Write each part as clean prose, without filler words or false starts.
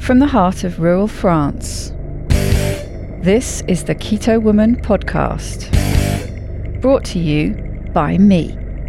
from the heart of rural France. This is the Keto Woman podcast, brought to you by me.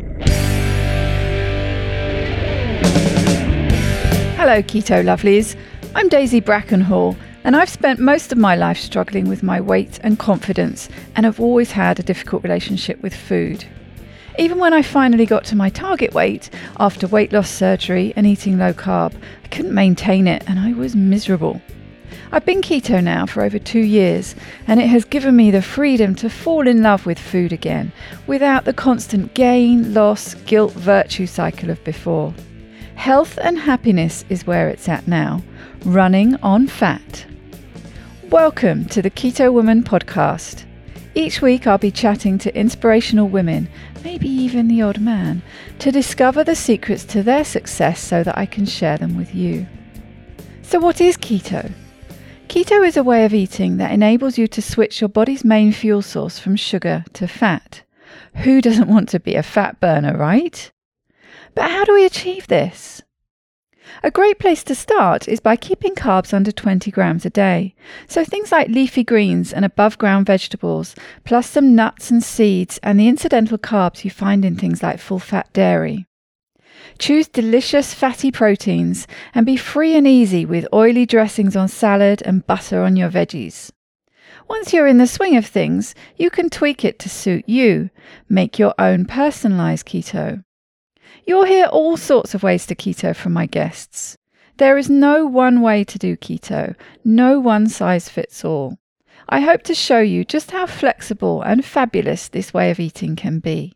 Hello Keto Lovelies, I'm Daisy Brackenhall, and I've spent most of my life struggling with my weight and confidence, and have always had a difficult relationship with food. Even when I finally got to my target weight after weight loss surgery and eating low carb, I couldn't maintain it and I was miserable. I've been keto now for over 2 years, and it has given me the freedom to fall in love with food again, without the constant gain, loss, guilt, virtue cycle of before. Health and happiness is where it's at now, running on fat. Welcome to the Keto Woman podcast. Each week I'll be chatting to inspirational women, maybe even the odd man, to discover the secrets to their success so that I can share them with you. So what is keto? Keto is a way of eating that enables you to switch your body's main fuel source from sugar to fat. Who doesn't want to be a fat burner, right? But how do we achieve this? A great place to start is by keeping carbs under 20 grams a day. So things like leafy greens and above ground vegetables, plus some nuts and seeds and the incidental carbs you find in things like full fat dairy. Choose delicious fatty proteins and be free and easy with oily dressings on salad and butter on your veggies. Once you're in the swing of things, you can tweak it to suit you. Make your own personalised keto. You'll hear all sorts of ways to keto from my guests. There is no one way to do keto, no one size fits all. I hope to show you just how flexible and fabulous this way of eating can be.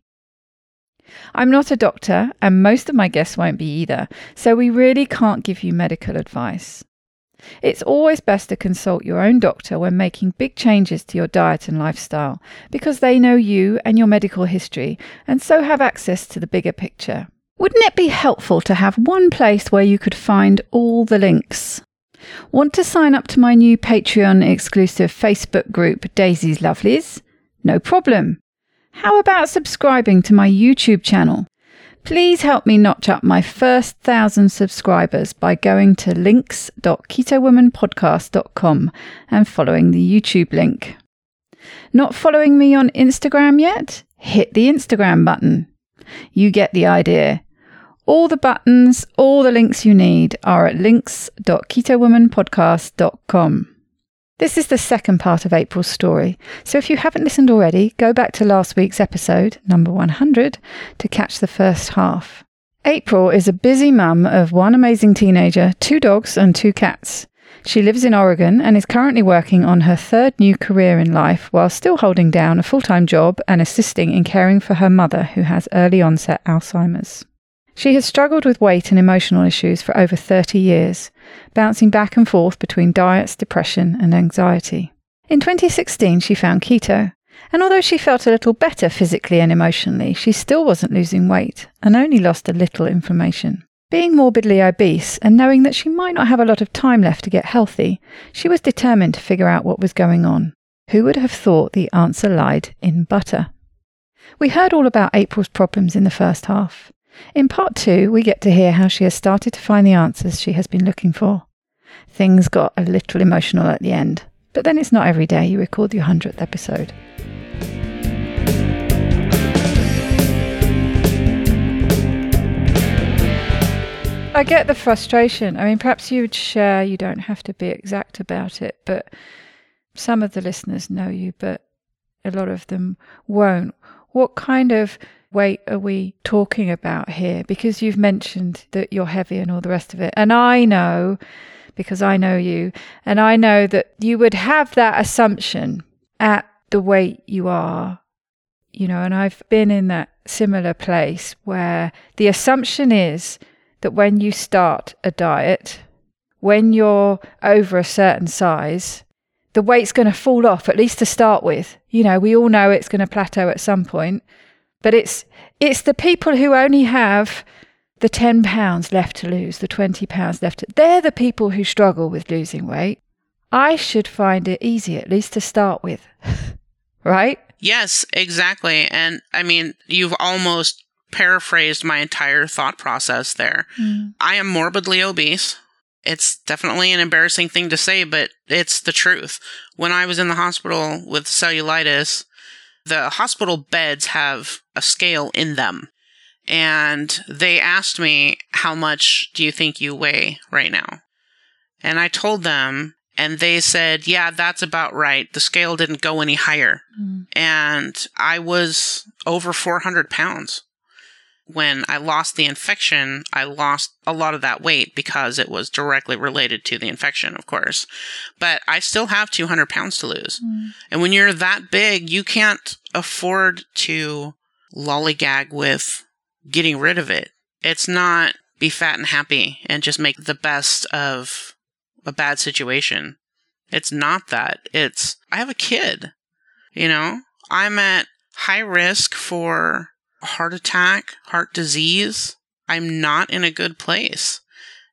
I'm not a doctor, and most of my guests won't be either, so we really can't give you medical advice. It's always best to consult your own doctor when making big changes to your diet and lifestyle, because they know you and your medical history, and so have access to the bigger picture. Wouldn't it be helpful to have one place where you could find all the links? Want to sign up to my new Patreon exclusive Facebook group, Daisy's Lovelies? No problem. How about subscribing to my YouTube channel? Please help me notch up my first 1,000 subscribers by going to links.ketowomanpodcast.com and following the YouTube link. Not following me on Instagram yet? Hit the Instagram button. You get the idea. All the buttons, all the links you need are at links.ketowomanpodcast.com. This is the second part of April's story, so if you haven't listened already, go back to last week's episode, number 100, to catch the first half. April is a busy mum of one amazing teenager, 2 dogs and 2 cats. She lives in Oregon and is currently working on her third new career in life while still holding down a full-time job and assisting in caring for her mother who has early onset Alzheimer's. She has struggled with weight and emotional issues for over 30 years, bouncing back and forth between diets, depression and anxiety. In 2016, she found keto, and although she felt a little better physically and emotionally, she still wasn't losing weight and only lost a little inflammation. Being morbidly obese and knowing that she might not have a lot of time left to get healthy, she was determined to figure out what was going on. Who would have thought the answer lied in butter? We heard all about April's problems in the first half. In part 2, we get to hear how she has started to find the answers she has been looking for. Things got a little emotional at the end, but then it's not every day you record the 100th episode. I get the frustration. I mean, perhaps you would share, you don't have to be exact about it, but some of the listeners know you, but a lot of them won't. What kind of weight are we talking about here? Because you've mentioned that you're heavy and all the rest of it. And I know, because I know you, and I know that you would have that assumption at the weight you are, and I've been in that similar place where the assumption is that when you start a diet, when you're over a certain size, the weight's going to fall off, at least to start with. We all know it's going to plateau at some point. But it's the people who only have the 10 pounds left to lose, the 20 pounds left. They're the people who struggle with losing weight. I should find it easy, at least to start with. Right? Yes, exactly. And I mean, you've almost paraphrased my entire thought process there. I am morbidly obese. It's definitely an embarrassing thing to say, but it's the truth. When I was in the hospital with cellulitis, the hospital beds have a scale in them. And they asked me, how much do you think you weigh right now? And I told them, and they said, yeah, that's about right. The scale didn't go any higher. And I was over 400 pounds. When I lost the infection, I lost a lot of that weight because it was directly related to the infection, of course. But I still have 200 pounds to lose. And when you're that big, you can't afford to lollygag with getting rid of it. It's not be fat and happy and just make the best of a bad situation. It's not that. It's, I have a kid, you know? I'm at high risk for heart attack, heart disease. I'm not in a good place.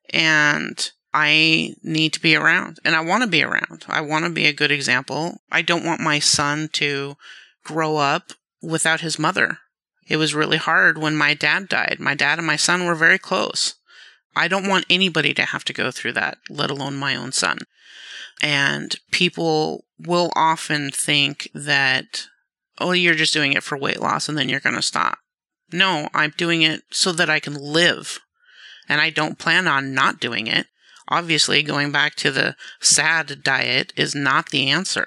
And I need to be around. And I want to be around. I want to be a good example. I don't want my son to grow up without his mother. It was really hard when my dad died. My dad and my son were very close. I don't want anybody to have to go through that, let alone my own son. And people will often think that, oh, you're just doing it for weight loss and then you're going to stop. No, I'm doing it so that I can live. And I don't plan on not doing it. Obviously, going back to the SAD diet is not the answer.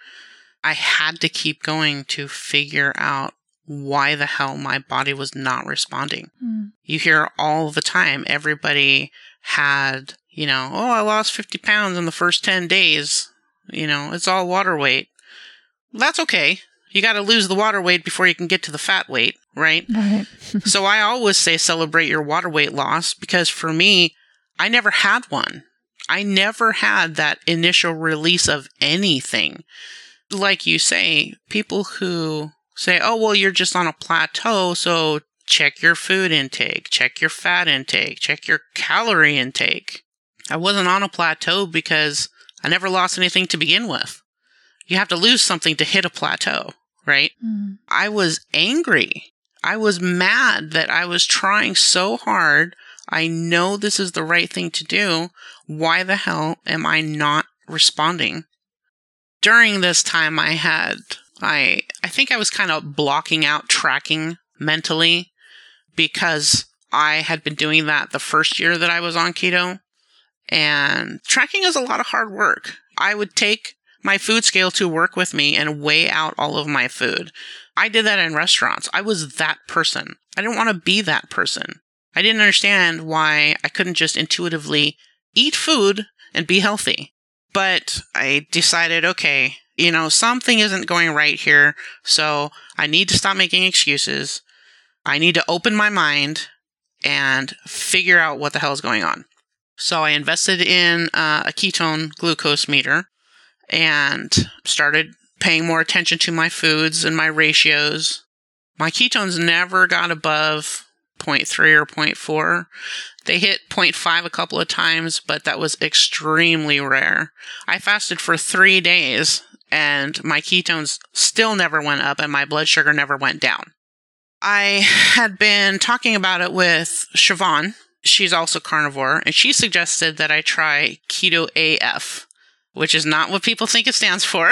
I had to keep going to figure out why the hell my body was not responding. You hear all the time, everybody had, oh, I lost 50 pounds in the first 10 days. It's all water weight. That's okay. You got to lose the water weight before you can get to the fat weight, right? Right. So I always say celebrate your water weight loss, because for me, I never had one. I never had that initial release of anything. Like you say, people who say, oh, well, you're just on a plateau, so check your food intake, check your fat intake, check your calorie intake. I wasn't on a plateau because I never lost anything to begin with. You have to lose something to hit a plateau, right? I was angry. I was mad that I was trying so hard. I know this is the right thing to do. Why the hell am I not responding? During this time I think I was kind of blocking out tracking mentally, because I had been doing that the first year that I was on keto. And tracking is a lot of hard work. I would take my food scale to work with me and weigh out all of my food. I did that in restaurants. I was that person. I didn't want to be that person. I didn't understand why I couldn't just intuitively eat food and be healthy. But I decided, okay, something isn't going right here, so I need to stop making excuses. I need to open my mind and figure out what the hell is going on. So I invested in a ketone glucose meter and started paying more attention to my foods and my ratios. My ketones never got above 0.3 or 0.4. They hit 0.5 a couple of times, but that was extremely rare. I fasted for 3 days, and my ketones still never went up, and my blood sugar never went down. I had been talking about it with Siobhan. She's also carnivore, and she suggested that I try Keto AF, which is not what people think it stands for,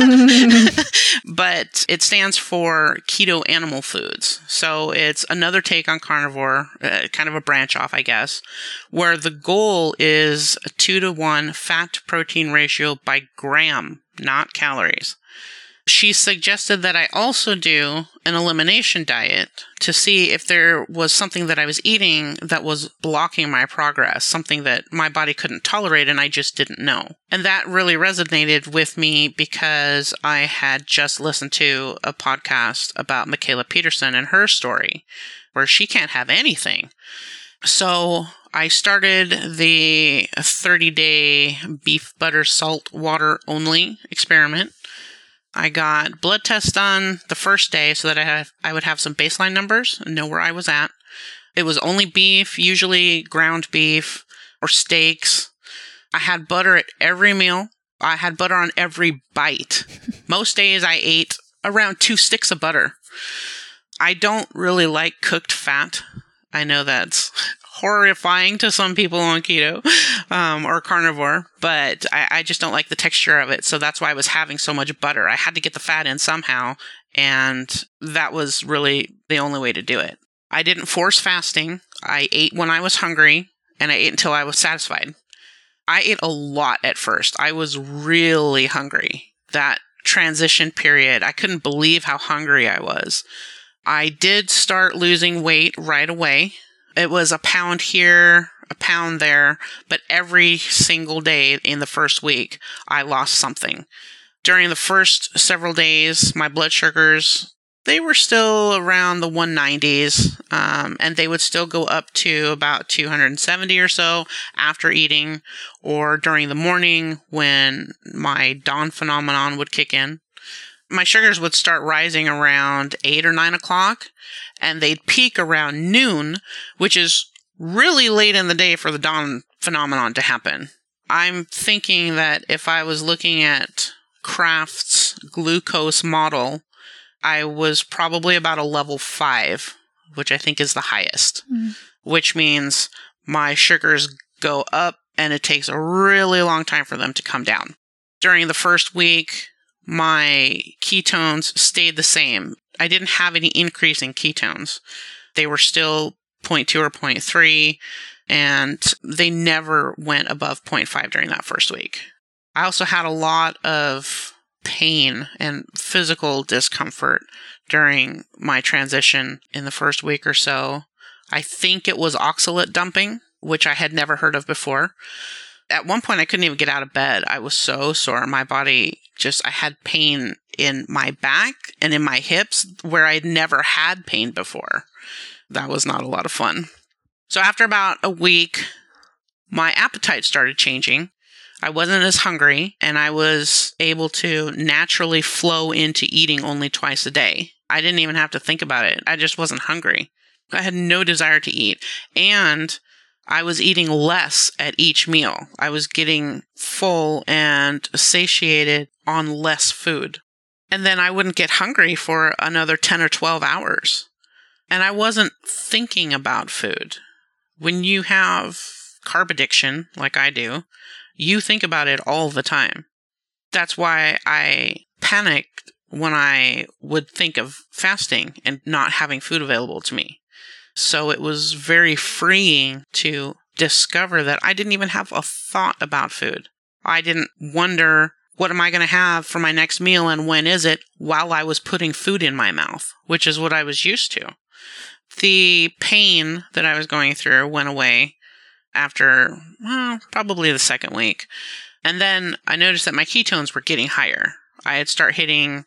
but it stands for Keto Animal Foods. So it's another take on carnivore, kind of a branch off, I guess, where the goal is a 2-to-1 fat-to-protein ratio by gram, not calories. She suggested that I also do an elimination diet to see if there was something that I was eating that was blocking my progress, something that my body couldn't tolerate and I just didn't know. And that really resonated with me because I had just listened to a podcast about Mikhaila Peterson and her story, where she can't have anything. So I started the 30-day beef, butter, salt, water only experiment. I got blood tests done the first day so that I would have some baseline numbers and know where I was at. It was only beef, usually ground beef or steaks. I had butter at every meal. I had butter on every bite. Most days I ate around 2 sticks of butter. I don't really like cooked fat. I know that's horrifying to some people on keto or carnivore, but I just don't like the texture of it. So that's why I was having so much butter. I had to get the fat in somehow, and that was really the only way to do it. I didn't force fasting. I ate when I was hungry, and I ate until I was satisfied. I ate a lot at first. I was really hungry. That transition period, I couldn't believe how hungry I was. I did start losing weight right away. It was a pound here, a pound there, but every single day in the first week, I lost something. During the first several days, my blood sugars, they were still around the 190s, and they would still go up to about 270 or so after eating, or during the morning when my dawn phenomenon would kick in. My sugars would start rising around 8 or 9 o'clock, and they'd peak around noon, which is really late in the day for the dawn phenomenon to happen. I'm thinking that if I was looking at Kraft's glucose model, I was probably about a level 5, which I think is the highest, which means my sugars go up and it takes a really long time for them to come down. During the first week, my ketones stayed the same. I didn't have any increase in ketones. They were still 0.2 or 0.3, and they never went above 0.5 during that first week. I also had a lot of pain and physical discomfort during my transition in the first week or so. I think it was oxalate dumping, which I had never heard of before. At one point, I couldn't even get out of bed. I was so sore. My body I had pain in my back and in my hips where I'd never had pain before. That was not a lot of fun. So after about a week, my appetite started changing. I wasn't as hungry, and I was able to naturally flow into eating only twice a day. I didn't even have to think about it. I just wasn't hungry. I had no desire to eat. And I was eating less at each meal. I was getting full and satiated on less food. And then I wouldn't get hungry for another 10 or 12 hours. And I wasn't thinking about food. When you have carb addiction, like I do, you think about it all the time. That's why I panicked when I would think of fasting and not having food available to me. So it was very freeing to discover that I didn't even have a thought about food. I didn't wonder, what am I going to have for my next meal and when is it, while I was putting food in my mouth, which is what I was used to. The pain that I was going through went away after, probably the second week. And then I noticed that my ketones were getting higher. I had started hitting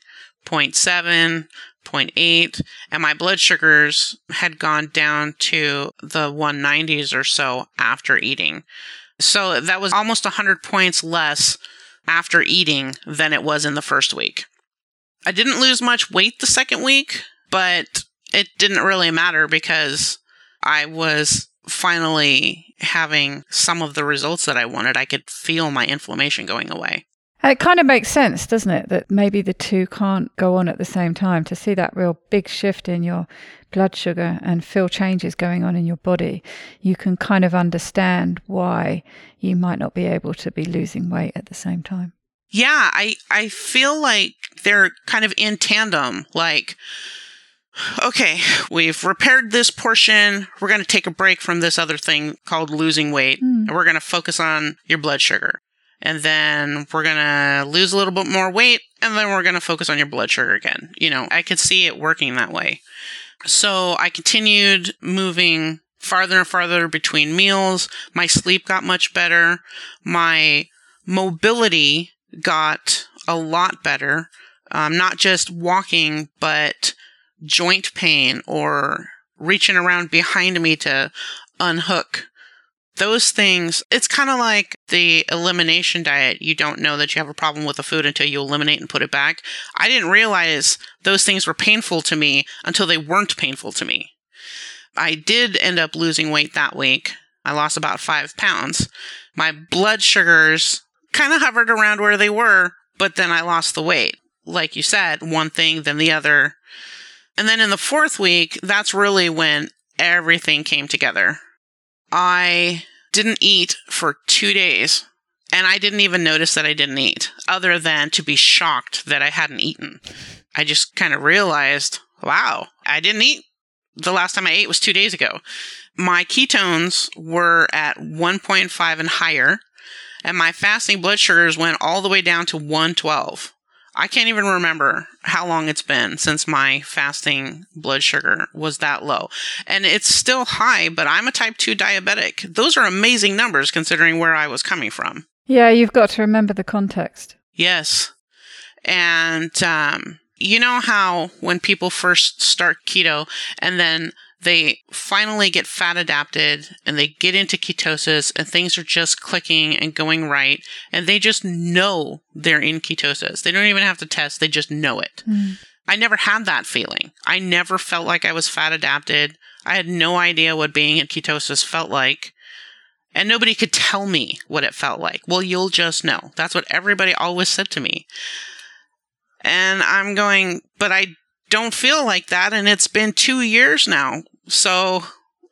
0.7, 0.8, and my blood sugars had gone down to the 190s or so after eating. So that was almost 100 points less after eating than it was in the first week. I didn't lose much weight the second week, but it didn't really matter because I was finally having some of the results that I wanted. I could feel my inflammation going away. It kind of makes sense, doesn't it, that maybe the two can't go on at the same time. To see that real big shift in your blood sugar and feel changes going on in your body, you can kind of understand why you might not be able to be losing weight at the same time. Yeah, I feel like they're kind of in tandem. Like, okay, we've repaired this portion. We're going to take a break from this other thing called losing weight, and we're going to focus on your blood sugar. And then we're going to lose a little bit more weight, and then we're going to focus on your blood sugar again. You know, I could see it working that way. So I continued moving farther and farther between meals. My sleep got much better. My mobility got a lot better. Not just walking, but joint pain or reaching around behind me to unhook. Those things, it's kind of like the elimination diet. You don't know that you have a problem with the food until you eliminate and put it back. I didn't realize those things were painful to me until they weren't painful to me. I did end up losing weight that week. I lost about 5 pounds. My blood sugars kind of hovered around where they were, but then I lost the weight. Like you said, one thing, then the other. And then in the 4th week, that's really when everything came together. I didn't eat for 2 days. And I didn't even notice that I didn't eat, other than to be shocked that I hadn't eaten. I just kind of realized, wow, I didn't eat. The last time I ate was 2 days ago. My ketones were at 1.5 and higher, and my fasting blood sugars went all the way down to 112. I can't even remember how long it's been since my fasting blood sugar was that low. And it's still high, but I'm a type 2 diabetic. Those are amazing numbers considering where I was coming from. Yeah, you've got to remember the context. Yes. And you know how when people first start keto and then they finally get fat adapted and they get into ketosis and things are just clicking and going right and they just know they're in ketosis. They don't even have to test. They just know it. I never had that feeling. I never felt like I was fat adapted. I had no idea what being in ketosis felt like. And nobody could tell me what it felt like. Well, you'll just know. That's what everybody always said to me. And I'm going, but I don't feel like that. And it's been 2 years now. So,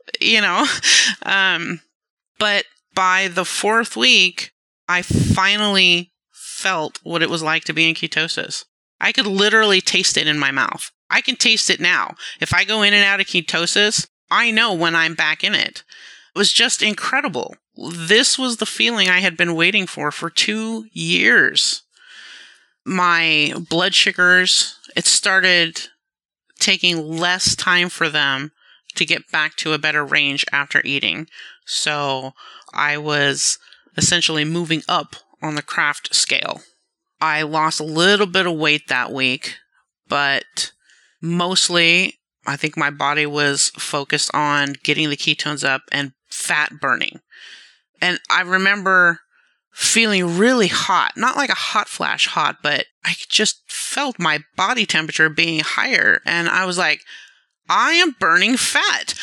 but by the 4th week, I finally felt what it was like to be in ketosis. I could literally taste it in my mouth. I can taste it now. If I go in and out of ketosis, I know when I'm back in it. It was just incredible. This was the feeling I had been waiting for 2 years. My blood sugars, it started taking less time for them to get back to a better range after eating. So I was essentially moving up on the Kraft scale. I lost a little bit of weight that week, but mostly I think my body was focused on getting the ketones up and fat burning. And I remember feeling really hot, not like a hot flash hot, but I just felt my body temperature being higher. And I was like, I am burning fat.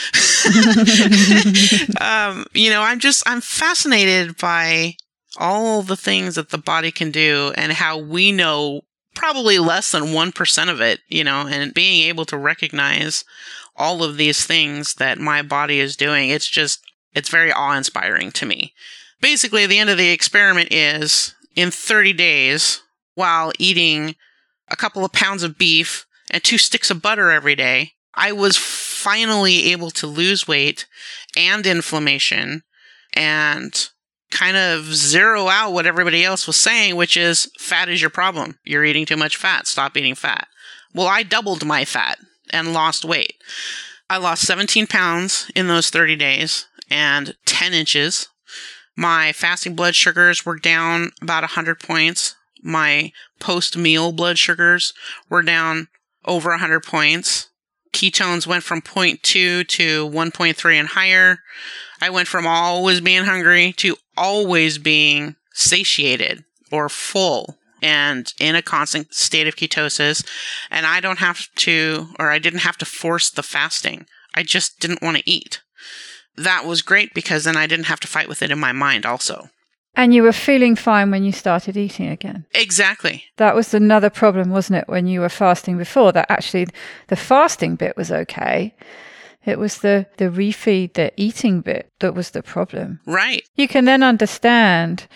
I'm fascinated by all the things that the body can do and how we know probably less than 1% of it, and being able to recognize all of these things that my body is doing. It's very awe-inspiring to me. Basically, the end of the experiment is in 30 days, while eating a couple of pounds of beef and 2 sticks of butter every day, I was finally able to lose weight and inflammation and kind of zero out what everybody else was saying, which is fat is your problem. You're eating too much fat. Stop eating fat. Well, I doubled my fat and lost weight. I lost 17 pounds in those 30 days and 10 inches. My fasting blood sugars were down about 100 points. My post-meal blood sugars were down over 100 points. Ketones went from 0.2 to 1.3 and higher. I went from always being hungry to always being satiated or full and in a constant state of ketosis. And I didn't have to force the fasting. I just didn't want to eat. That was great because then I didn't have to fight with it in my mind also. And you were feeling fine when you started eating again. Exactly. That was another problem, wasn't it, when you were fasting before, that actually the fasting bit was okay. It was the refeed, the eating bit that was the problem. Right. You can then understand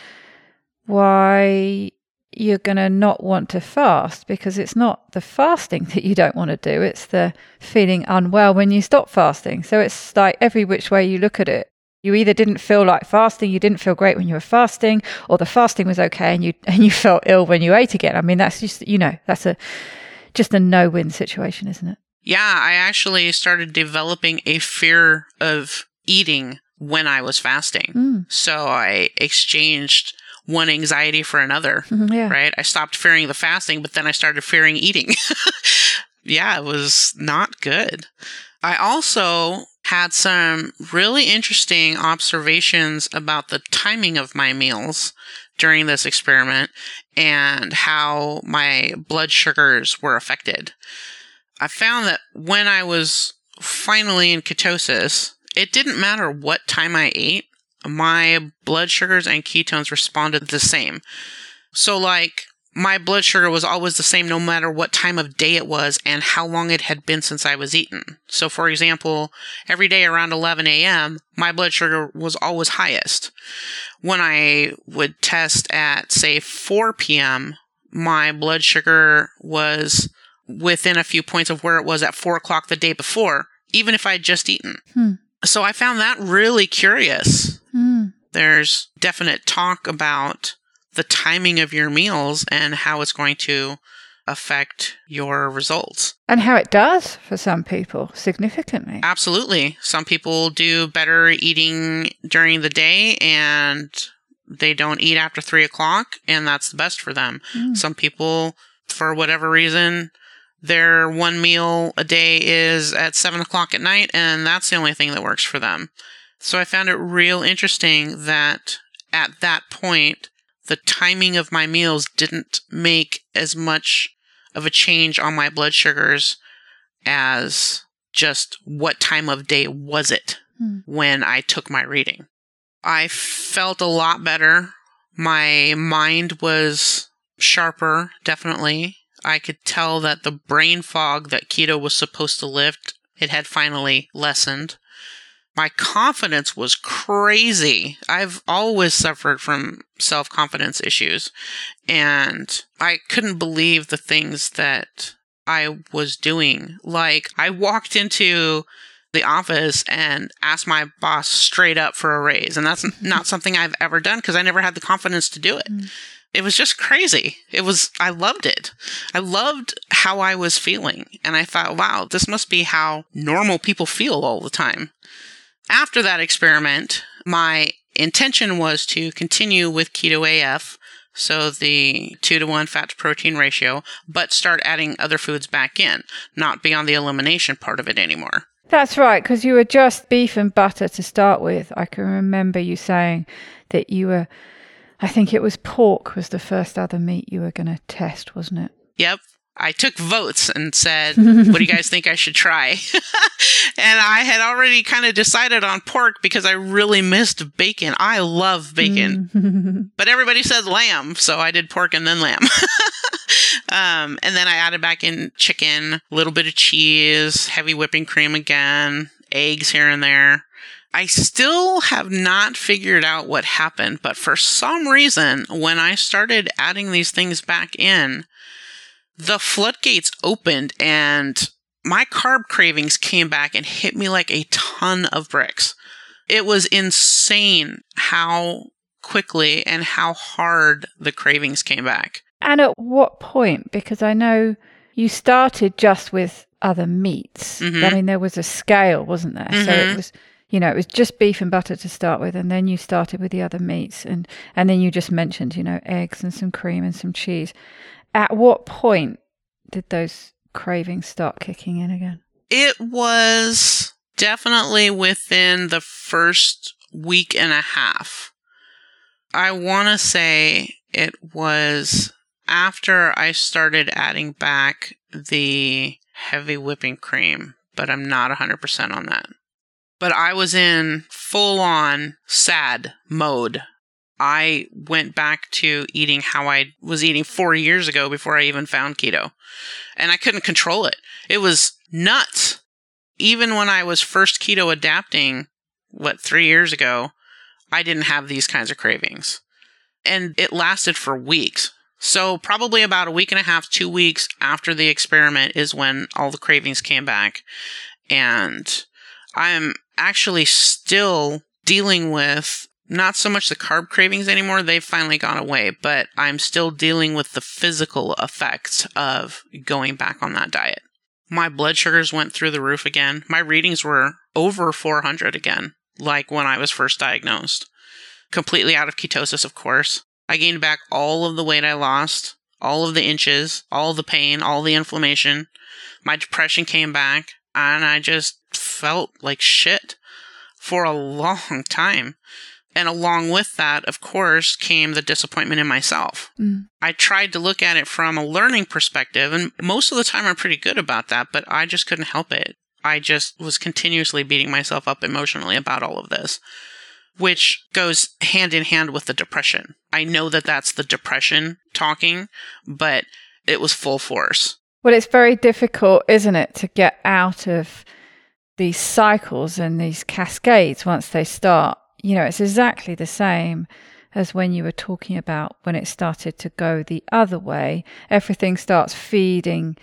why you're going to not want to fast, because it's not the fasting that you don't want to do. It's the feeling unwell when you stop fasting. So it's like every which way you look at it. You either didn't feel like fasting, you didn't feel great when you were fasting, or the fasting was okay and you felt ill when you ate again. I mean, that's just, that's just a no-win situation, isn't it? Yeah, I actually started developing a fear of eating when I was fasting. So I exchanged one anxiety for another, right? I stopped fearing the fasting, but then I started fearing eating. Yeah, it was not good. I also had some really interesting observations about the timing of my meals during this experiment and how my blood sugars were affected. I found that when I was finally in ketosis, it didn't matter what time I ate, my blood sugars and ketones responded the same. So like my blood sugar was always the same no matter what time of day it was and how long it had been since I was eaten. So, for example, every day around 11 a.m., my blood sugar was always highest. When I would test at, say, 4 p.m., my blood sugar was within a few points of where it was at 4 o'clock the day before, even if I had just eaten. So I found that really curious. There's definite talk about the timing of your meals and how it's going to affect your results. And how it does for some people, significantly. Absolutely. Some people do better eating during the day and they don't eat after 3 o'clock, and that's the best for them. Some people, for whatever reason, their one meal a day is at 7 o'clock at night, and that's the only thing that works for them. So I found it real interesting that at that point, the timing of my meals didn't make as much of a change on my blood sugars as just what time of day was it when I took my reading. I felt a lot better. My mind was sharper, definitely. I could tell that the brain fog that keto was supposed to lift, it had finally lessened. My confidence was crazy. I've always suffered from self-confidence issues, and I couldn't believe the things that I was doing. Like, I walked into the office and asked my boss straight up for a raise, and that's not something I've ever done because I never had the confidence to do it. It was just crazy. I loved it. I loved how I was feeling, and I thought, wow, this must be how normal people feel all the time. After that experiment, my intention was to continue with Keto AF, so the 2-to-1 fat to protein ratio, but start adding other foods back in, not be on the elimination part of it anymore. That's right, because you were just beef and butter to start with. I can remember you saying that you were, I think it was pork was the first other meat you were going to test, wasn't it? Yep. I took votes and said, what do you guys think I should try? And I had already kind of decided on pork because I really missed bacon. I love bacon. But everybody said lamb, so I did pork and then lamb. And then I added back in chicken, a little bit of cheese, heavy whipping cream again, eggs here and there. I still have not figured out what happened, but for some reason, when I started adding these things back in, the floodgates opened and my carb cravings came back and hit me like a ton of bricks. It was insane how quickly and how hard the cravings came back. And at what point? Because I know you started just with other meats. I mean, there was a scale, wasn't there? So it was, it was just beef and butter to start with, and then you started with the other meats, and then you just mentioned, eggs and some cream and some cheese. At what point did those cravings start kicking in again? It was definitely within the first week and a half. I want to say it was after I started adding back the heavy whipping cream, but I'm not 100% on that. But I was in full-on sad mode. I went back to eating how I was eating 4 years ago before I even found keto. And I couldn't control it. It was nuts. Even when I was first keto adapting, 3 years ago, I didn't have these kinds of cravings. And it lasted for weeks. So probably about a week and a half, 2 weeks after the experiment is when all the cravings came back. And I'm actually still dealing with not so much the carb cravings anymore. They've finally gone away, but I'm still dealing with the physical effects of going back on that diet. My blood sugars went through the roof again. My readings were over 400 again, like when I was first diagnosed. Completely out of ketosis, of course. I gained back all of the weight I lost, all of the inches, all the pain, all the inflammation. My depression came back, and I just felt like shit for a long time. And along with that, of course, came the disappointment in myself. I tried to look at it from a learning perspective, and most of the time I'm pretty good about that, but I just couldn't help it. I just was continuously beating myself up emotionally about all of this. which goes hand in hand with the depression. I know that that's the depression talking, but it was full force. Well, it's very difficult, isn't it, to get out of these cycles and these cascades once they start. You know, it's exactly the same as when you were talking about when it started to go the other way. Everything starts feeding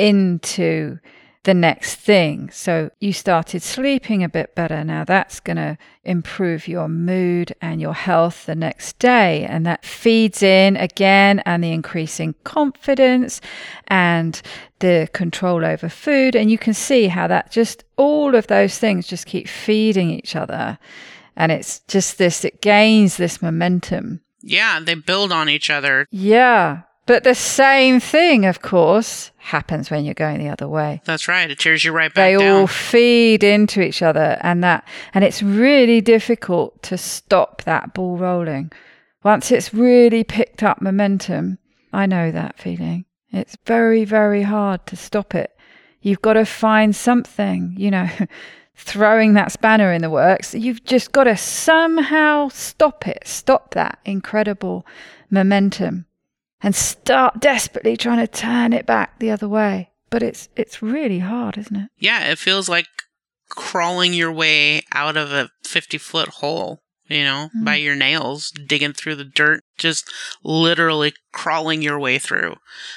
into the next thing. So you started sleeping a bit better. Now that's going to improve your mood and your health the next day. And that feeds in again, and the increasing confidence and the control over food. And you can see how that just, all of those things just keep feeding each other. And it's just this, it gains this momentum. Yeah, they build on each other. Yeah. But the same thing, of course, happens when you're going the other way. That's right. It tears you right back down. They all feed into each other, and it's really difficult to stop that ball rolling. Once it's really picked up momentum, I know that feeling. It's very, very hard to stop it. You've got to find something, throwing that spanner in the works. You've just got to somehow stop that incredible momentum. And start desperately trying to turn it back the other way. But it's really hard, isn't it? Yeah, it feels like crawling your way out of a 50-foot hole, by your nails, digging through the dirt, just literally crawling your way through.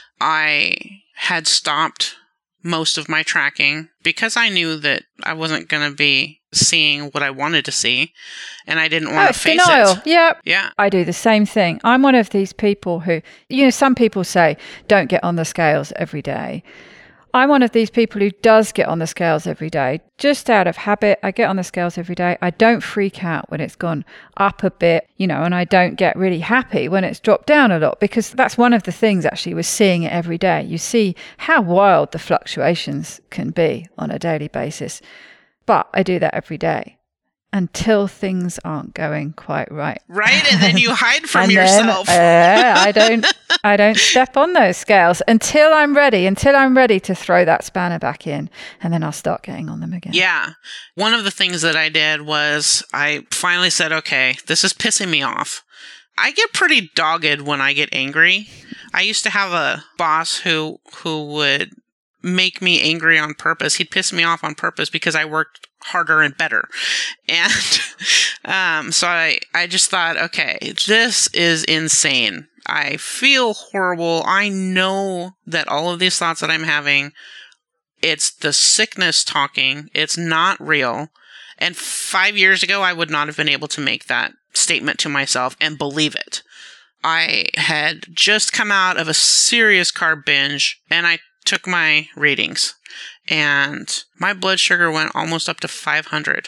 I had stopped most of my tracking because I knew that I wasn't going to be seeing what I wanted to see, and I didn't want to face denial. it. Yep. Yeah. I do the same thing. I'm one of these people who, some people say, don't get on the scales every day. I'm one of these people who does get on the scales every day. Just out of habit, I get on the scales every day. I don't freak out when it's gone up a bit, and I don't get really happy when it's dropped down a lot, because that's one of the things actually with seeing it every day. You see how wild the fluctuations can be on a daily basis. But I do that every day until things aren't going quite right. Right, and then you hide from yourself. I don't step on those scales until I'm ready to throw that spanner back in, and then I'll start getting on them again. Yeah. One of the things that I did was I finally said, okay, this is pissing me off. I get pretty dogged when I get angry. I used to have a boss who would make me angry on purpose. He'd piss me off on purpose because I worked harder and better. And so I just thought, okay, this is insane. I feel horrible. I know that all of these thoughts that I'm having, it's the sickness talking. It's not real. And 5 years ago, I would not have been able to make that statement to myself and believe it. I had just come out of a serious carb binge, and I took my readings, and my blood sugar went almost up to 500.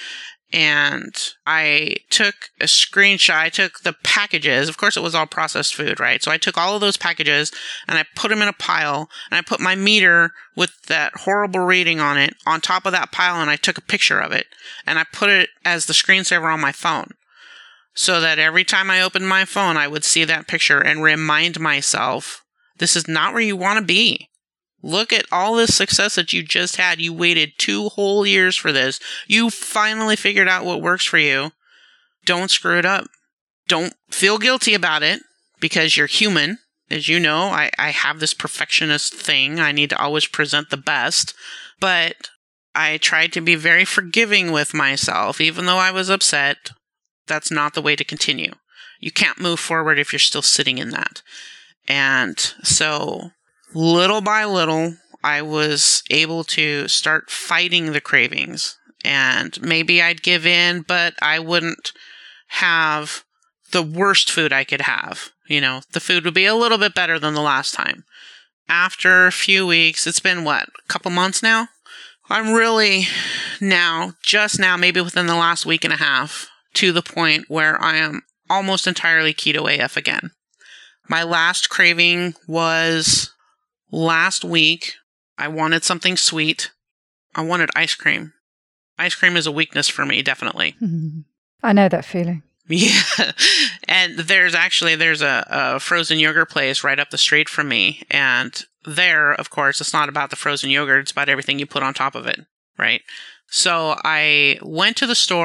And I took a screenshot. I took the packages. Of course, it was all processed food, right? So I took all of those packages and I put them in a pile, and I put my meter with that horrible reading on it on top of that pile, and I took a picture of it, and I put it as the screensaver on my phone, so that every time I opened my phone, I would see that picture and remind myself, this is not where you want to be. Look at all this success that you just had. You waited 2 whole years for this. You finally figured out what works for you. Don't screw it up. Don't feel guilty about it, because you're human. As you know, I have this perfectionist thing. I need to always present the best. But I tried to be very forgiving with myself, even though I was upset. That's not the way to continue. You can't move forward if you're still sitting in that. And so, little by little, I was able to start fighting the cravings. And maybe I'd give in, but I wouldn't have the worst food I could have. The food would be a little bit better than the last time. After a few weeks, it's been a couple months now? I'm really just now, maybe within the last week and a half, to the point where I am almost entirely keto AF again. My last craving was last week. I wanted something sweet. I wanted ice cream. Ice cream is a weakness for me, definitely. I know that feeling. Yeah. And there's a frozen yogurt place right up the street from me. And there, of course, it's not about the frozen yogurt. It's about everything you put on top of it, right? So I went to the store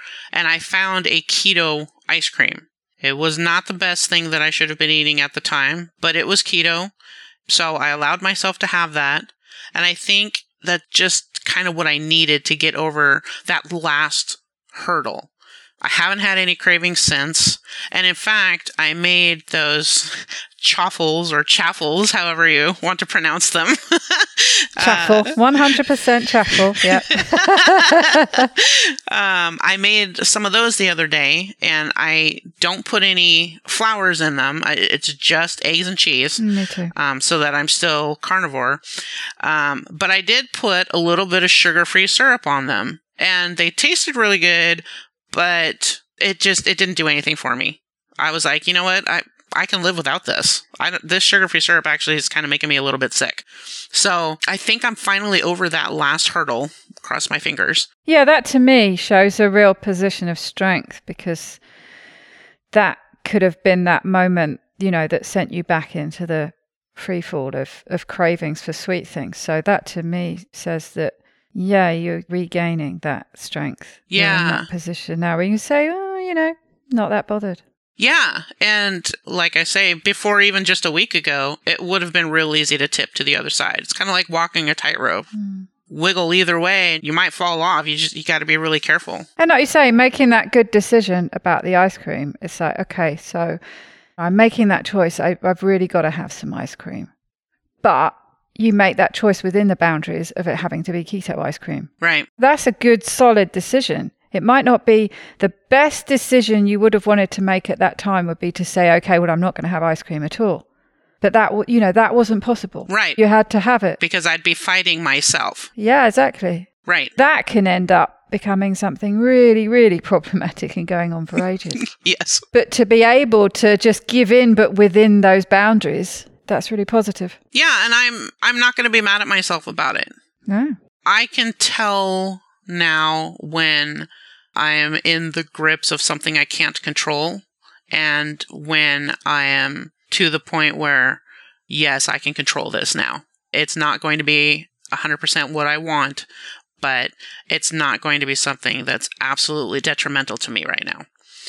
and I found a keto ice cream. It was not the best thing that I should have been eating at the time, but it was keto. So I allowed myself to have that. And I think that's just kind of what I needed to get over that last hurdle. I haven't had any cravings since. And in fact, I made those chaffles, however you want to pronounce them. Chaffle, 100% chaffle, yeah. I made some of those the other day, and I don't put any flours in them. It's just eggs and cheese. Me too. So that I'm still carnivore. But I did put a little bit of sugar-free syrup on them, and they tasted really good, but it didn't do anything for me. I was like, you know what? I can live without this. This sugar-free syrup actually is kind of making me a little bit sick. So I think I'm finally over that last hurdle. Cross my fingers. Yeah, that to me shows a real position of strength, because that could have been that moment, that sent you back into the free fall of cravings for sweet things. So that to me says that, yeah, you're regaining that strength. Yeah. You're in that position now where you can say, not that bothered. Yeah. And like I say, before even just a week ago, it would have been real easy to tip to the other side. It's kind of like walking a tightrope. Wiggle either way, you might fall off. You got to be really careful. And like you say, making that good decision about the ice cream, it's like, okay, so I'm making that choice. I've really got to have some ice cream. But you make that choice within the boundaries of it having to be keto ice cream. Right. That's a good, solid decision. It might not be the best decision you would have wanted to make at that time would be to say, okay, well, I'm not going to have ice cream at all. But that wasn't possible. Right. You had to have it. Because I'd be fighting myself. Yeah, exactly. Right. That can end up becoming something really, really problematic and going on for ages. Yes. But to be able to just give in, but within those boundaries, that's really positive. Yeah, and I'm not going to be mad at myself about it. No. I can tell now when I am in the grips of something I can't control, and when I am to the point where, yes, I can control this now. It's not going to be 100% what I want, but it's not going to be something that's absolutely detrimental to me right now.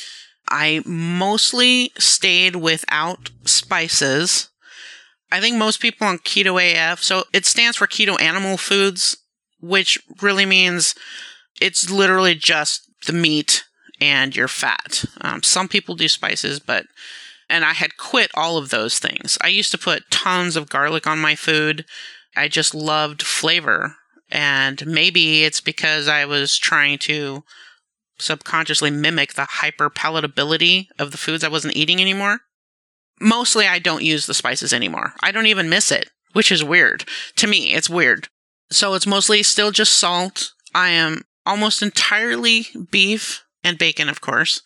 I mostly stayed without spices. I think most people on Keto AF, so it stands for Keto Animal Foods, which really means it's literally just the meat and your fat. Some people do spices, and I had quit all of those things. I used to put tons of garlic on my food. I just loved flavor. And maybe it's because I was trying to subconsciously mimic the hyper palatability of the foods I wasn't eating anymore. Mostly I don't use the spices anymore. I don't even miss it, which is weird. To me, it's weird. So it's mostly still just salt. I am almost entirely beef and bacon, of course,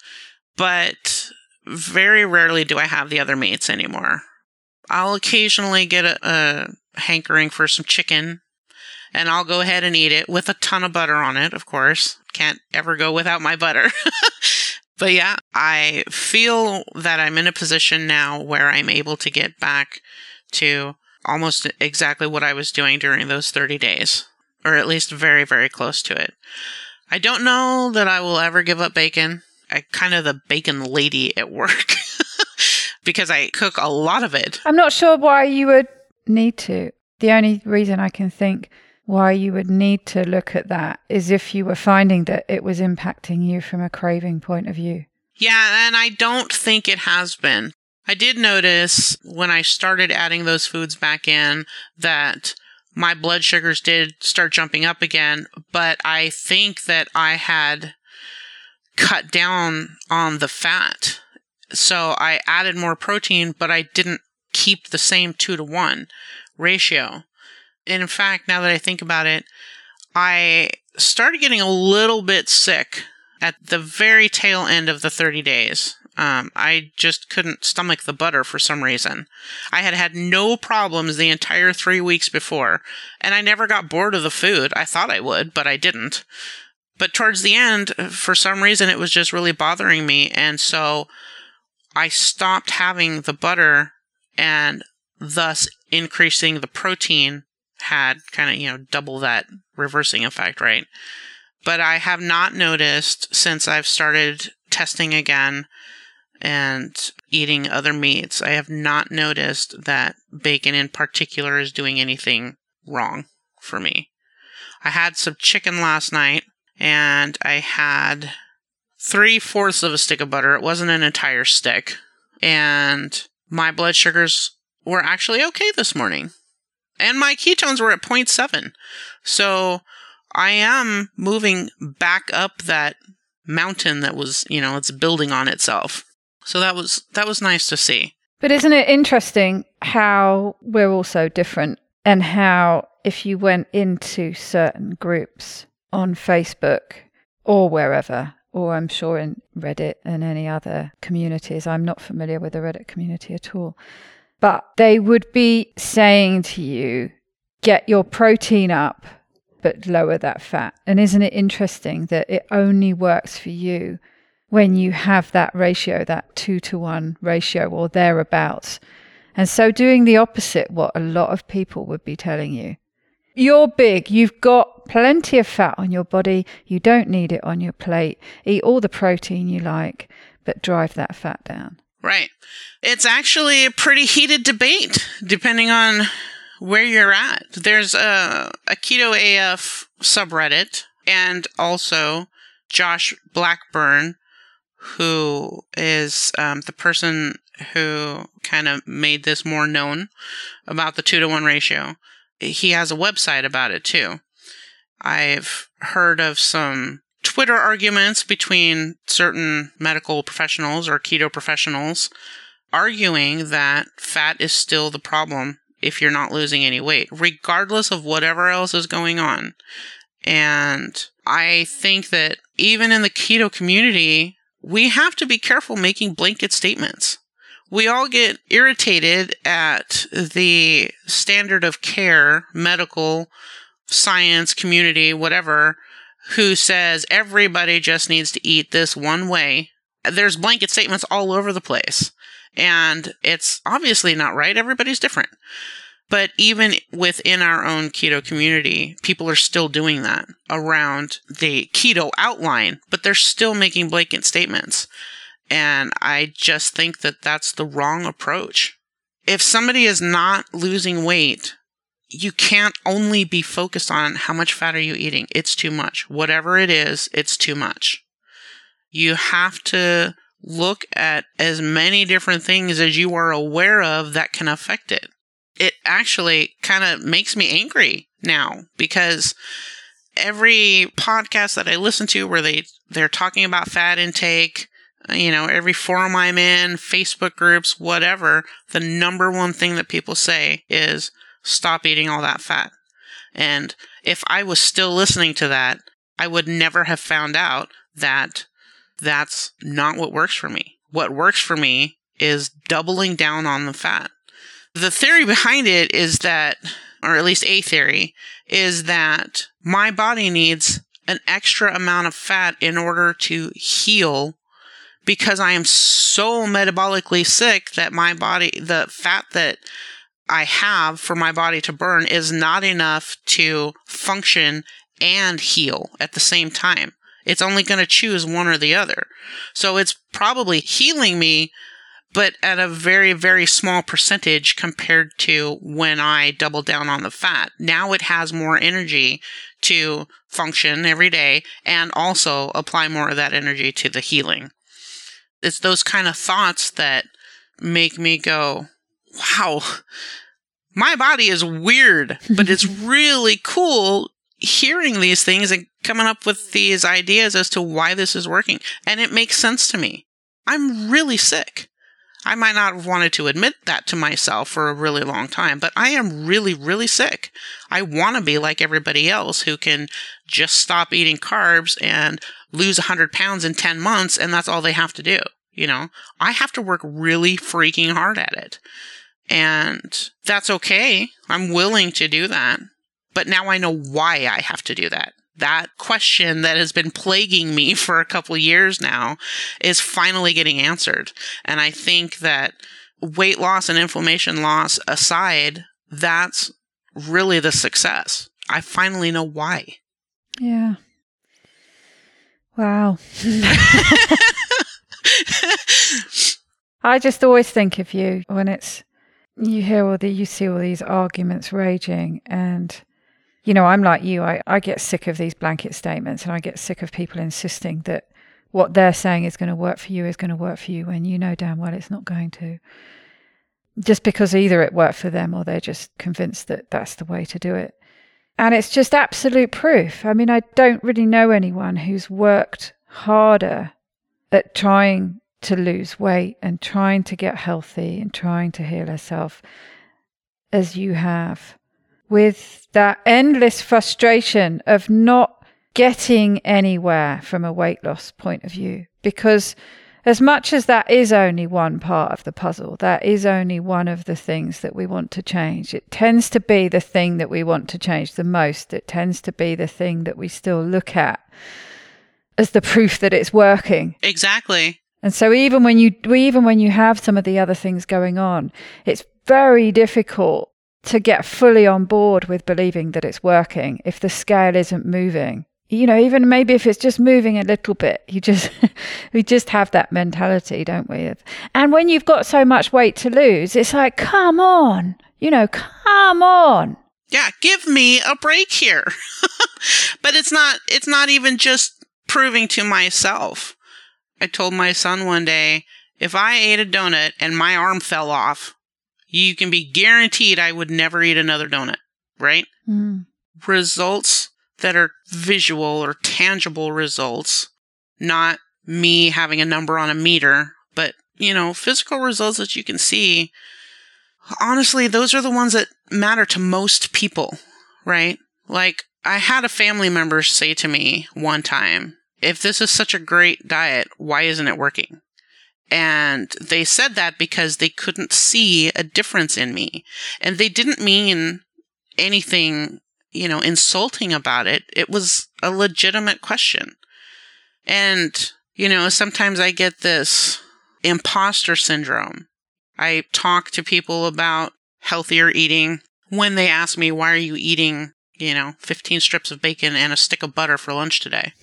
but very rarely do I have the other meats anymore. I'll occasionally get a hankering for some chicken, and I'll go ahead and eat it with a ton of butter on it, of course. Can't ever go without my butter. But yeah, I feel that I'm in a position now where I'm able to get back to almost exactly what I was doing during those 30 days, or at least very, very close to it. I don't know that I will ever give up bacon. I'm kind of the bacon lady at work because I cook a lot of it. I'm not sure why you would need to. The only reason I can think why you would need to look at that is if you were finding that it was impacting you from a craving point of view. Yeah, and I don't think it has been. I did notice when I started adding those foods back in that my blood sugars did start jumping up again, but I think that I had cut down on the fat. So I added more protein, but I didn't keep the same 2-to-1 ratio. And in fact, now that I think about it, I started getting a little bit sick at the very tail end of the 30 days. I just couldn't stomach the butter for some reason. I had had no problems the entire 3 weeks before, and I never got bored of the food. I thought I would, but I didn't. But towards the end, for some reason, it was just really bothering me, and so I stopped having the butter, and thus increasing the protein had kind of, double that reversing effect, right? But I have not noticed since I've started testing again and eating other meats, I have not noticed that bacon in particular is doing anything wrong for me. I had some chicken last night, and I had 3/4 of a stick of butter. It wasn't an entire stick. And my blood sugars were actually okay this morning. And my ketones were at 0.7. So I am moving back up that mountain that was, it's building on itself. So that was nice to see. But isn't it interesting how we're all so different, and how if you went into certain groups on Facebook or wherever, or I'm sure in Reddit and any other communities, I'm not familiar with the Reddit community at all, but they would be saying to you, get your protein up, but lower that fat. And isn't it interesting that it only works for you when you have that ratio, that 2-to-1 ratio or thereabouts? And so doing the opposite, what a lot of people would be telling you. You're big, you've got plenty of fat on your body, you don't need it on your plate. Eat all the protein you like, but drive that fat down. Right. It's actually a pretty heated debate, depending on where you're at. There's a Keto AF subreddit, and also Josh Blackburn, who is the person who kind of made this more known about the 2-to-1 ratio. He has a website about it too. I've heard of some Twitter arguments between certain medical professionals or keto professionals arguing that fat is still the problem if you're not losing any weight, regardless of whatever else is going on. And I think that even in the keto community, we have to be careful making blanket statements. We all get irritated at the standard of care, medical, science, community, whatever, who says everybody just needs to eat this one way. There's blanket statements all over the place. And it's obviously not right. Everybody's different. But even within our own keto community, people are still doing that around the keto outline, but they're still making blanket statements. And I just think that that's the wrong approach. If somebody is not losing weight, you can't only be focused on how much fat are you eating. It's too much. Whatever it is, it's too much. You have to look at as many different things as you are aware of that can affect it. It actually kind of makes me angry now, because every podcast that I listen to where they're talking about fat intake, every forum I'm in, Facebook groups, whatever, the number one thing that people say is stop eating all that fat. And if I was still listening to that, I would never have found out that that's not what works for me. What works for me is doubling down on the fat. The theory behind it is that, or at least a theory, is that my body needs an extra amount of fat in order to heal, because I am so metabolically sick that my body, the fat that I have for my body to burn is not enough to function and heal at the same time. It's only going to choose one or the other. So it's probably healing me, but at a very, very small percentage compared to when I double down on the fat. Now it has more energy to function every day and also apply more of that energy to the healing. It's those kind of thoughts that make me go, wow, my body is weird, but it's really cool hearing these things and coming up with these ideas as to why this is working. And it makes sense to me. I'm really sick. I might not have wanted to admit that to myself for a really long time, but I am really, really sick. I want to be like everybody else who can just stop eating carbs and lose 100 pounds in 10 months, and that's all they have to do. I have to work really freaking hard at it. And that's okay. I'm willing to do that. But now I know why I have to do that. That question that has been plaguing me for a couple of years now is finally getting answered. And I think that weight loss and inflammation loss aside, that's really the success. I finally know why. Yeah. Wow. I just always think of you when you see all these arguments raging, and I'm like you. I get sick of these blanket statements, and I get sick of people insisting that what they're saying is going to work for you is going to work for you when you know damn well it's not going to. Just because either it worked for them or they're just convinced that that's the way to do it. And it's just absolute proof. I mean, I don't really know anyone who's worked harder at trying to lose weight and trying to get healthy and trying to heal herself as you have, with that endless frustration of not getting anywhere from a weight loss point of view. Because as much as that is only one part of the puzzle, that is only one of the things that we want to change. It tends to be the thing that we want to change the most. It tends to be the thing that we still look at as the proof that it's working. Exactly. And so even when you have some of the other things going on, it's very difficult to get fully on board with believing that it's working if the scale isn't moving. Even maybe if it's just moving a little bit, we just have that mentality, don't we? And when you've got so much weight to lose, it's like, come on, come on. Yeah, give me a break here. But it's not even just proving to myself. I told my son one day, if I ate a donut and my arm fell off, you can be guaranteed I would never eat another donut, right? Mm. Results that are visual or tangible results, not me having a number on a meter, but, physical results that you can see. Honestly, those are the ones that matter to most people, right? Like, I had a family member say to me one time, if this is such a great diet, why isn't it working? And they said that because they couldn't see a difference in me. And they didn't mean anything insulting about it. It was a legitimate question. And, sometimes I get this imposter syndrome. I talk to people about healthier eating when they ask me, why are you eating, 15 strips of bacon and a stick of butter for lunch today?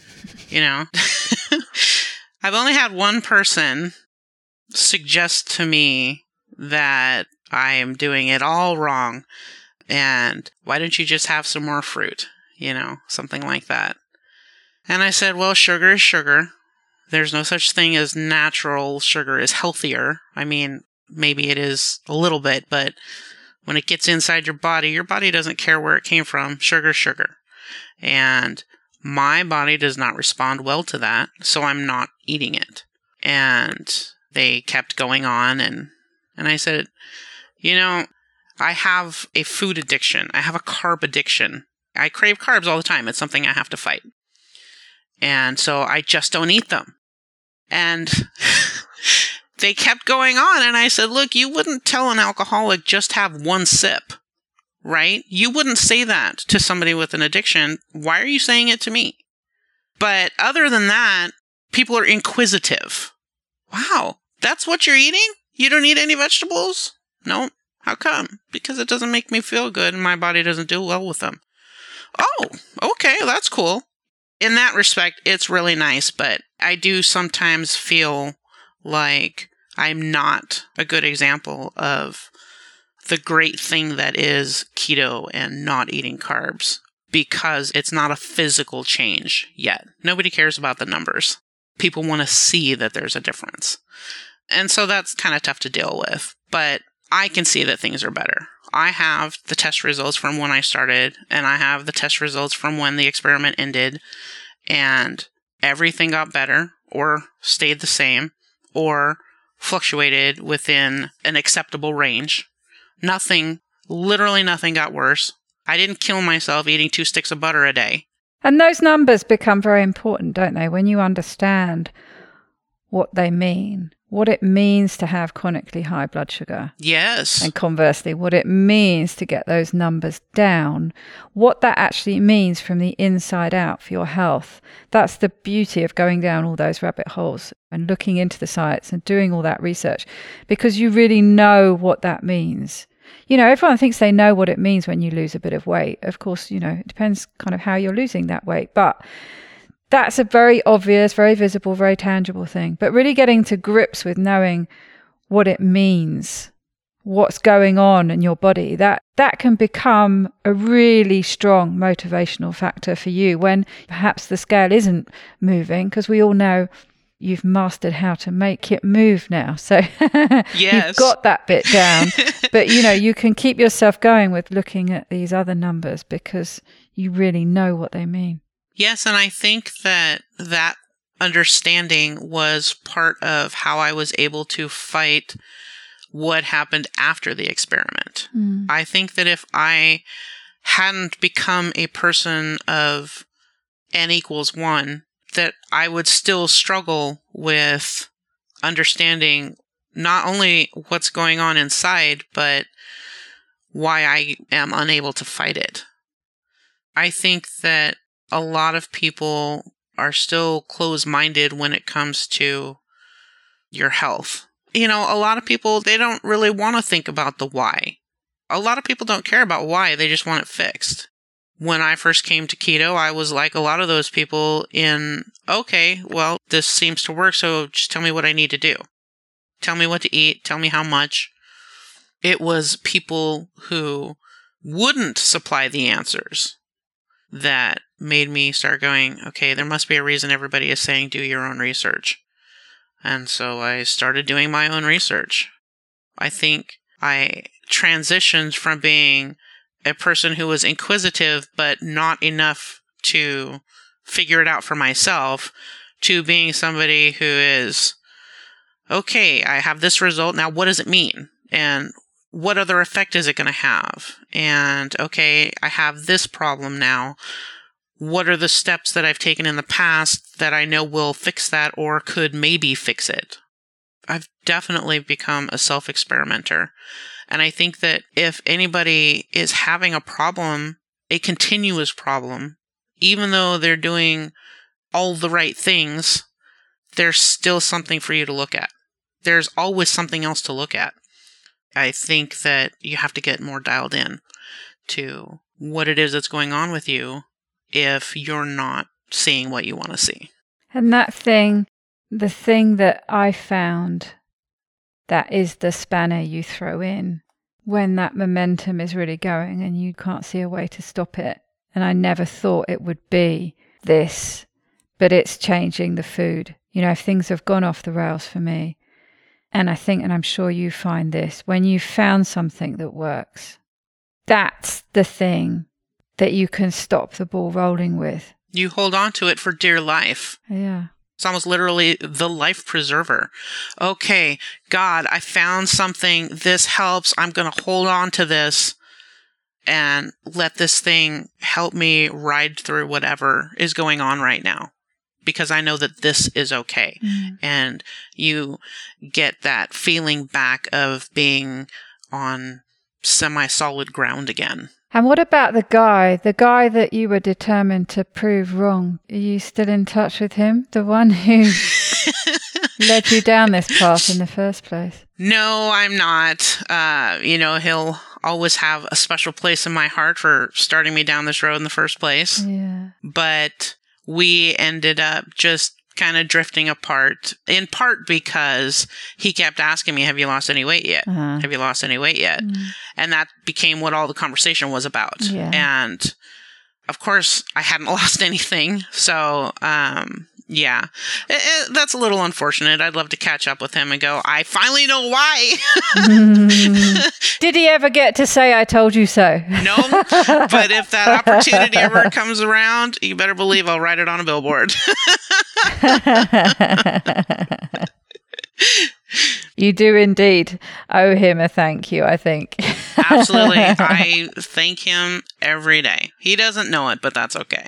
I've only had one person suggest to me that I am doing it all wrong. And why don't you just have some more fruit? Something like that. And I said, well, sugar is sugar. There's no such thing as natural sugar is healthier. I mean, maybe it is a little bit, but when it gets inside your body doesn't care where it came from. Sugar is sugar. And my body does not respond well to that, so I'm not eating it. And they kept going on, and I said, I have a food addiction. I have a carb addiction. I crave carbs all the time. It's something I have to fight. And so I just don't eat them. And they kept going on. And I said, look, you wouldn't tell an alcoholic just have one sip, right? You wouldn't say that to somebody with an addiction. Why are you saying it to me? But other than that, people are inquisitive. Wow, that's what you're eating? You don't eat any vegetables? No. How come? Because it doesn't make me feel good and my body doesn't do well with them. Oh, okay, that's cool. In that respect, it's really nice, but I do sometimes feel like I'm not a good example of the great thing that is keto and not eating carbs, because it's not a physical change yet. Nobody cares about the numbers. People want to see that there's a difference. And so that's kind of tough to deal with, but I can see that things are better. I have the test results from when I started, and I have the test results from when the experiment ended, and everything got better, or stayed the same, or fluctuated within an acceptable range. Nothing, literally nothing got worse. I didn't kill myself eating 2 sticks of butter a day. And those numbers become very important, don't they? When you understand what they mean, what it means to have chronically high blood sugar. Yes. And conversely, what it means to get those numbers down, what that actually means from the inside out for your health. That's the beauty of going down all those rabbit holes and looking into the science and doing all that research, because you really know what that means. Everyone thinks they know what it means when you lose a bit of weight. Of course, it depends kind of how you're losing that weight. But That's a very obvious, very visible, very tangible thing. But really getting to grips with knowing what it means, what's going on in your body, that can become a really strong motivational factor for you when perhaps the scale isn't moving, because we all know you've mastered how to make it move now. So you've got that bit down. But, you can keep yourself going with looking at these other numbers because you really know what they mean. Yes, and I think that understanding was part of how I was able to fight what happened after the experiment. I think that if I hadn't become a person of n equals 1, that I would still struggle with understanding not only what's going on inside, but why I am unable to fight it. I think that a lot of people are still closed-minded when it comes to your health. A lot of people, they don't really want to think about the why. A lot of people don't care about why, they just want it fixed. When I first came to keto, I was like a lot of those people okay, well, this seems to work, so just tell me what I need to do. Tell me what to eat, tell me how much. It was people who wouldn't supply the answers that made me start going, okay, there must be a reason everybody is saying do your own research. And so I started doing my own research. I think I transitioned from being a person who was inquisitive but not enough to figure it out for myself to being somebody who is, okay, I have this result, now what does it mean? And what other effect is it going to have? And okay, I have this problem now. What are the steps that I've taken in the past that I know will fix that or could maybe fix it? I've definitely become a self-experimenter. And I think that if anybody is having a problem, a continuous problem, even though they're doing all the right things, there's still something for you to look at. There's always something else to look at. I think that you have to get more dialed in to what it is that's going on with you if you're not seeing what you want to see. And the thing that I found that is the spanner you throw in when that momentum is really going and you can't see a way to stop it. And I never thought it would be this, but it's changing the food. If things have gone off the rails for me, and I think, and I'm sure you find this, when you've found something that works, that's the thing that you can stop the ball rolling with. You hold on to it for dear life. Yeah. It's almost literally the life preserver. Okay, God, I found something. This helps. I'm going to hold on to this and let this thing help me ride through whatever is going on right now, because I know that this is okay. And you get that feeling back of being on semi-solid ground again. And what about the guy that you were determined to prove wrong? Are you still in touch with him? The one who led you down this path in the first place? No, I'm not. He'll always have a special place in my heart for starting me down this road in the first place. Yeah. But we ended up just kind of drifting apart, in part because he kept asking me, have you lost any weight yet? Have you lost any weight yet? And that became what all the conversation was about. Yeah. And of course, I hadn't lost anything. So, yeah, that's a little unfortunate. I'd love to catch up with him and go, I finally know why. Did he ever get to say, I told you so? No, but if that opportunity ever comes around, you better believe I'll write it on a billboard. You do indeed owe him a thank you, I think. Absolutely. I thank him every day. He doesn't know it, but that's okay.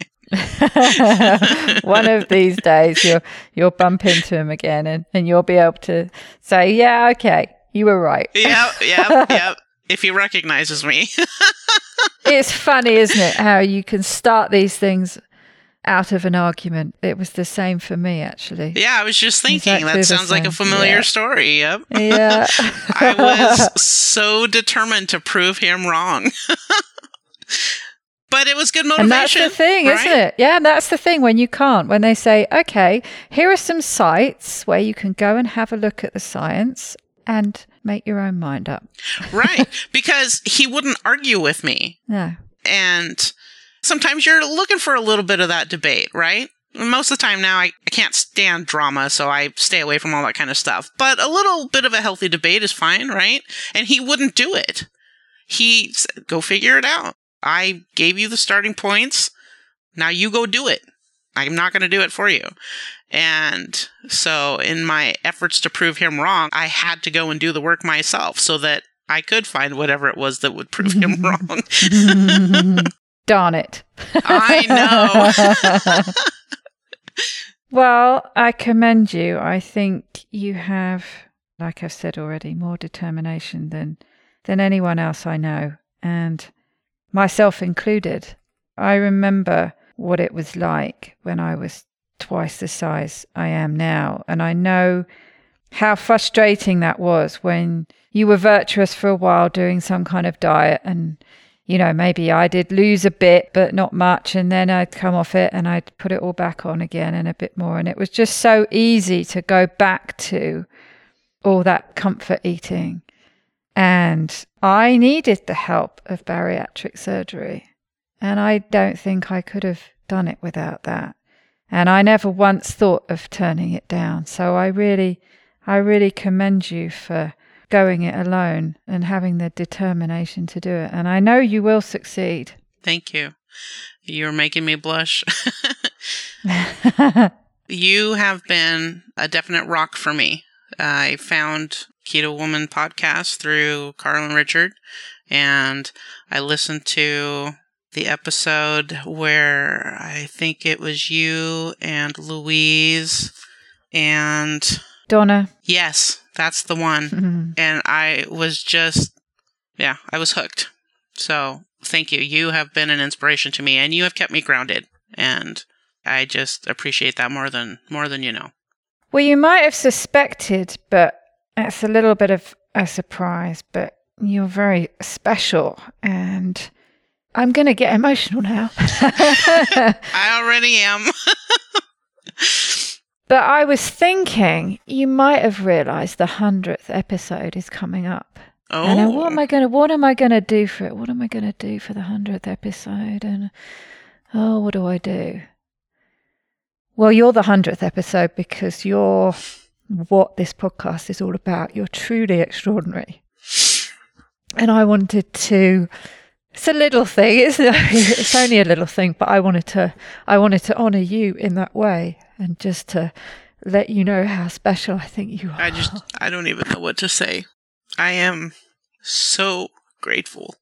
One of these days you'll bump into him again and you'll be able to say, yeah, okay, you were right. Yep. If he recognizes me. It's funny, isn't it, how you can start these things out of an argument. It was the same for me, actually. Yeah, I was just thinking, exactly, that sounds like a familiar story. Yep. Yeah. I was so determined to prove him wrong. But it was good motivation. And that's the thing, right? isn't it? Yeah, and that's the thing when you can't. When they say, okay, here are some sites where you can go and have a look at the science and make your own mind up. Right. Because he wouldn't argue with me. No. And sometimes you're looking for a little bit of that debate, right? Most of the time now, I can't stand drama, so I stay away from all that kind of stuff. But a little bit of a healthy debate is fine, right? And he wouldn't do it. He said, go figure it out. I gave you the starting points. Now you go do it. I'm not going to do it for you. And so in my efforts to prove him wrong, I had to go and do the work myself so that I could find whatever it was that would prove him wrong. Darn it. I know. Well, I commend you. I think you have, like I've said already, more determination than anyone else I know, and myself included. I remember what it was like when I was twice the size I am now, and I know how frustrating that was when you were virtuous for a while doing some kind of diet, and maybe I did lose a bit, but not much. And then I'd come off it and I'd put it all back on again and a bit more. And it was just so easy to go back to all that comfort eating. And I needed the help of bariatric surgery. And I don't think I could have done it without that. And I never once thought of turning it down. So I really commend you for going it alone and having the determination to do it. And I know you will succeed. Thank you. You're making me blush. You have been a definite rock for me. I found Keto Woman podcast through Carl and Richard, and I listened to the episode where I think it was you and Louise and Donna. Yes, that's the one. Mm-hmm. And I was just, I was hooked. So thank you. You have been an inspiration to me, and you have kept me grounded. And I just appreciate that more than you know. Well, you might have suspected, but it's a little bit of a surprise, but you're very special, and I'm going to get emotional now. I already am. But I was thinking you might have realised the 100th episode is coming up. Oh. And what am I going to do for it? What am I going to do for the 100th episode? And what do I do? Well, you're the 100th episode because you're what this podcast is all about. You're truly extraordinary. And I wanted to, it's a little thing, it's only a little thing, but I wanted to honour you in that way and just to let you know how special I think you are. I don't even know what to say. I am so grateful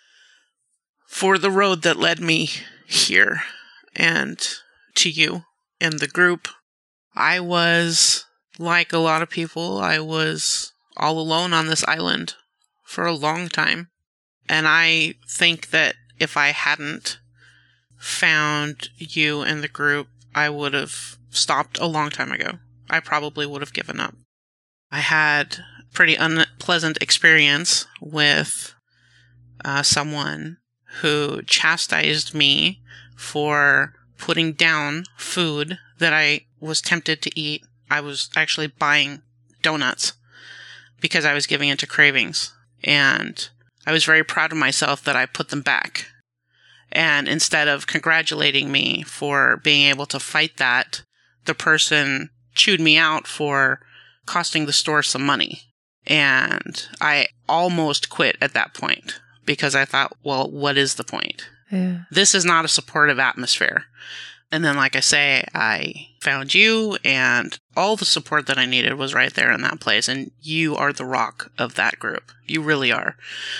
for the road that led me here and to you and the group. I was, like a lot of people, I was all alone on this island for a long time. And I think that if I hadn't found you and the group, I would have stopped a long time ago. I probably would have given up. I had a pretty unpleasant experience with someone who chastised me for putting down food that I was tempted to eat. I was actually buying donuts because I was giving into cravings. And I was very proud of myself that I put them back. And instead of congratulating me for being able to fight that, the person chewed me out for costing the store some money. And I almost quit at that point because I thought, well, what is the point? Yeah. This is not a supportive atmosphere. And then, like I say, I found you, and all the support that I needed was right there in that place. And you are the rock of that group. You really are.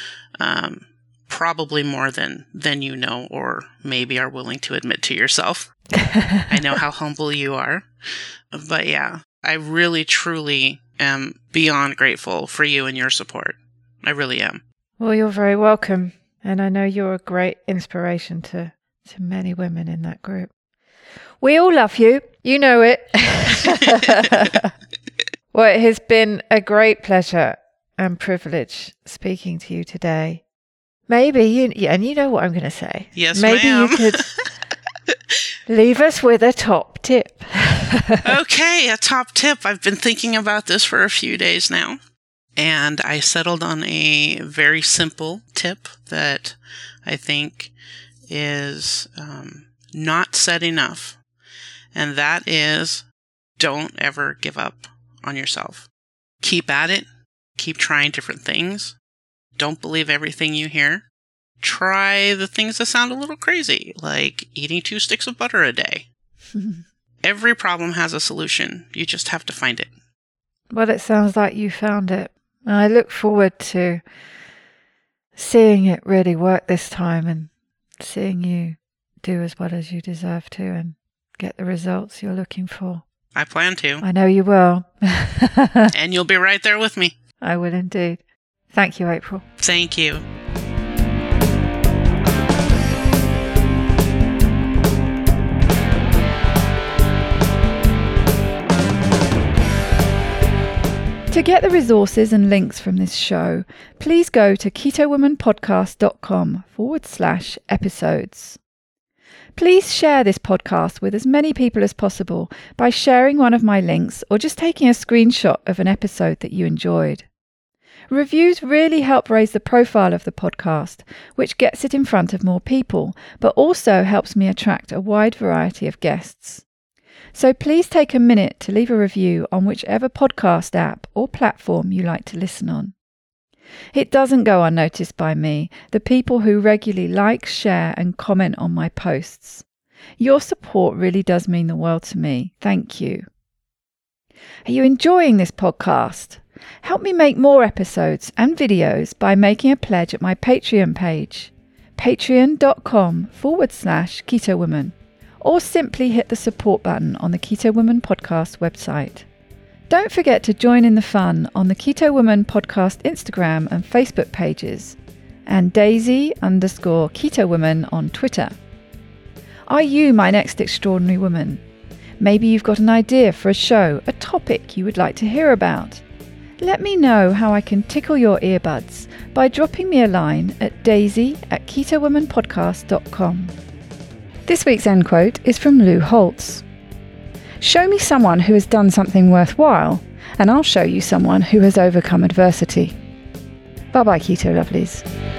Probably more than you know, or maybe are willing to admit to yourself. I know how humble you are. But yeah, I really, truly am beyond grateful for you and your support. I really am. Well, you're very welcome. And I know you're a great inspiration to many women in that group. We all love you. You know it. Well, it has been a great pleasure and privilege speaking to you today. maybe, and you know what I'm going to say. Yes, maybe ma'am. You could leave us with a top tip. Okay, a top tip. I've been thinking about this for a few days now, and I settled on a very simple tip that I think is not said enough, and that is don't ever give up on yourself. Keep at it. Keep trying different things. Don't believe everything you hear. Try the things that sound a little crazy, like eating 2 sticks of butter a day. Every problem has a solution. You just have to find it. Well, it sounds like you found it. And I look forward to seeing it really work this time and seeing you do as well as you deserve to and get the results you're looking for. I plan to. I know you will. And you'll be right there with me. I will indeed. Thank you, April. Thank you. To get the resources and links from this show, please go to ketowomanpodcast.com/episodes. Please share this podcast with as many people as possible by sharing one of my links or just taking a screenshot of an episode that you enjoyed. Reviews really help raise the profile of the podcast, which gets it in front of more people, but also helps me attract a wide variety of guests. So please take a minute to leave a review on whichever podcast app or platform you like to listen on. It doesn't go unnoticed by me, the people who regularly like, share and comment on my posts. Your support really does mean the world to me. Thank you. Are you enjoying this podcast? Help me make more episodes and videos by making a pledge at my Patreon page, patreon.com/KetoWoman, or simply hit the support button on the Keto Woman Podcast website. Don't forget to join in the fun on the Keto Woman Podcast Instagram and Facebook pages, and Daisy_Keto Woman on Twitter. Are you my next extraordinary woman? Maybe you've got an idea for a show, a topic you would like to hear about. Let me know how I can tickle your earbuds by dropping me a line at daisy@ketowomanpodcast.com. This week's end quote is from Lou Holtz. Show me someone who has done something worthwhile, and I'll show you someone who has overcome adversity. Bye-bye, Keto Lovelies.